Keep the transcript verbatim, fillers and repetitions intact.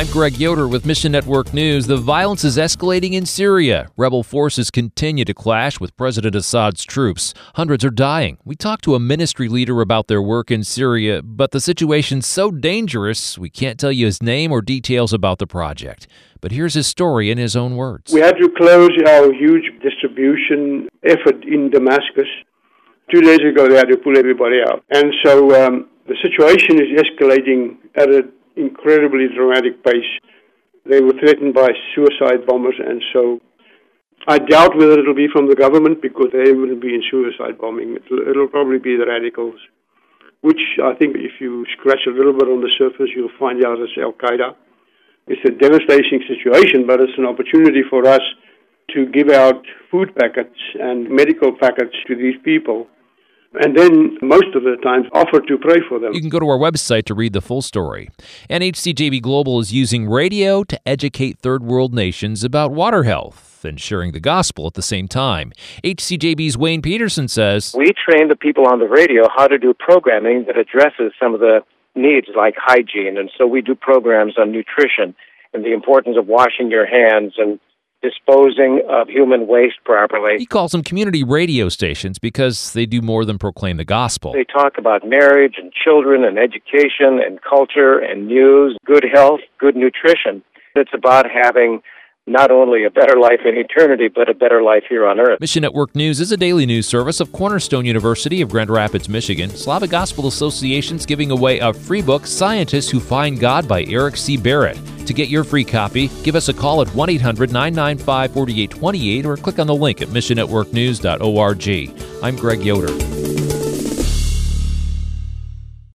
I'm Greg Yoder with Mission Network News. The violence is escalating in Syria. Rebel forces continue to clash with President Assad's troops. Hundreds are dying. We talked to a ministry leader about their work in Syria, but the situation's so dangerous we can't tell you his name or details about the project. But here's his story in his own words. We had to close our huge distribution effort in Damascus. Two days ago, they had to pull everybody out. And so um, the situation is escalating at an incredibly dramatic pace. They were threatened by suicide bombers, and so I doubt whether it'll be from the government because they wouldn't be in suicide bombing. It'll, it'll probably be the radicals, which I think if you scratch a little bit on the surface, you'll find out it's Al-Qaeda. It's a devastating situation, but it's an opportunity for us to give out food packets and medical packets to these people, and then most of the time offer to pray for them. You can go to our website to read the full story. And H C J B Global is using radio to educate third world nations about water health and sharing the gospel at the same time. H C J B's Wayne Peterson says, we train the people on the radio how to do programming that addresses some of the needs like hygiene. And so we do programs on nutrition and the importance of washing your hands and disposing of human waste properly. He calls them community radio stations because they do more than proclaim the gospel. They talk about marriage and children and education and culture and news, good health, good nutrition. It's about having not only a better life in eternity, but a better life here on earth. Mission Network News is a daily news service of Cornerstone University of Grand Rapids, Michigan. Slavic Gospel Association's giving away a free book, Scientists Who Find God by Eric C. Barrett. To get your free copy, give us a call at one eight hundred nine nine five four eight two eight or click on the link at mission network news dot org. I'm Greg Yoder.